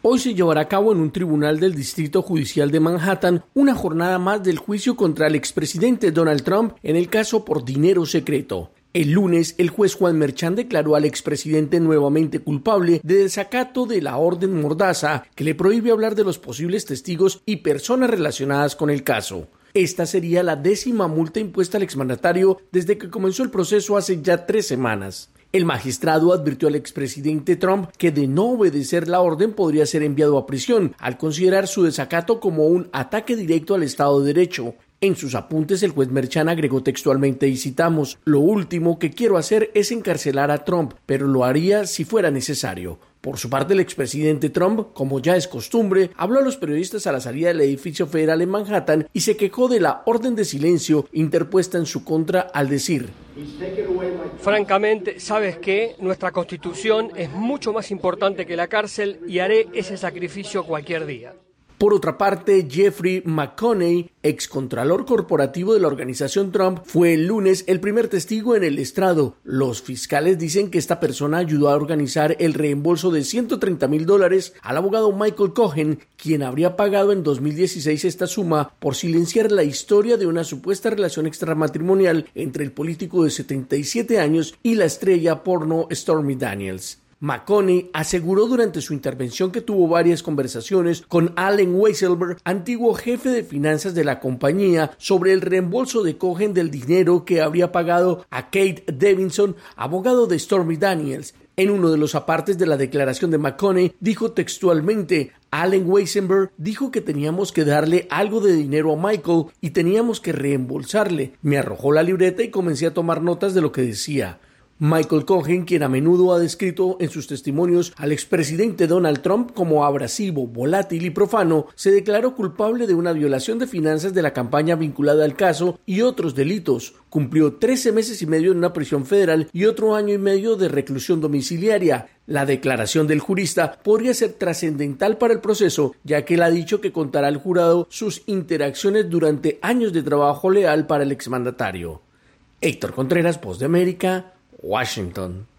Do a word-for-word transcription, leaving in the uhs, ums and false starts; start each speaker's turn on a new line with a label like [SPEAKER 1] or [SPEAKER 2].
[SPEAKER 1] Hoy se llevará a cabo en un tribunal del Distrito Judicial de Manhattan una jornada más del juicio contra el expresidente Donald Trump en el caso por dinero secreto. El lunes, el juez Juan Merchan declaró al expresidente nuevamente culpable de desacato de la orden Mordaza, que le prohíbe hablar de los posibles testigos y personas relacionadas con el caso. Esta sería la décima multa impuesta al exmandatario desde que comenzó el proceso hace ya tres semanas. El magistrado advirtió al expresidente Trump que de no obedecer la orden podría ser enviado a prisión, al considerar su desacato como un ataque directo al Estado de Derecho. En sus apuntes, el juez Merchan agregó textualmente, y citamos: «Lo último que quiero hacer es encarcelar a Trump, pero lo haría si fuera necesario». Por su parte, el expresidente Trump, como ya es costumbre, habló a los periodistas a la salida del edificio federal en Manhattan y se quejó de la orden de silencio interpuesta en su contra al decir:
[SPEAKER 2] «Francamente, ¿sabes qué? Nuestra Constitución es mucho más importante que la cárcel y haré ese sacrificio cualquier día».
[SPEAKER 1] Por otra parte, Jeffrey McConney, excontralor corporativo de la organización Trump, fue el lunes el primer testigo en el estrado. Los fiscales dicen que esta persona ayudó a organizar el reembolso de ciento treinta mil dólares al abogado Michael Cohen, quien habría pagado en dos mil dieciséis esta suma por silenciar la historia de una supuesta relación extramatrimonial entre el político de setenta y siete años y la estrella porno Stormy Daniels. McConney aseguró durante su intervención que tuvo varias conversaciones con Allen Weisselberg, antiguo jefe de finanzas de la compañía, sobre el reembolso de Cohen del dinero que habría pagado a Kate Davidson, abogado de Stormy Daniels. En uno de los apartes de la declaración de McConney, dijo textualmente: «Allen Weisselberg dijo que teníamos que darle algo de dinero a Michael y teníamos que reembolsarle. Me arrojó la libreta y comencé a tomar notas de lo que decía». Michael Cohen, quien a menudo ha descrito en sus testimonios al expresidente Donald Trump como abrasivo, volátil y profano, se declaró culpable de una violación de finanzas de la campaña vinculada al caso y otros delitos. Cumplió trece meses y medio en una prisión federal y otro año y medio de reclusión domiciliaria. La declaración del jurista podría ser trascendental para el proceso, ya que él ha dicho que contará al jurado sus interacciones durante años de trabajo leal para el exmandatario. Héctor Contreras, Voz de América, Washington.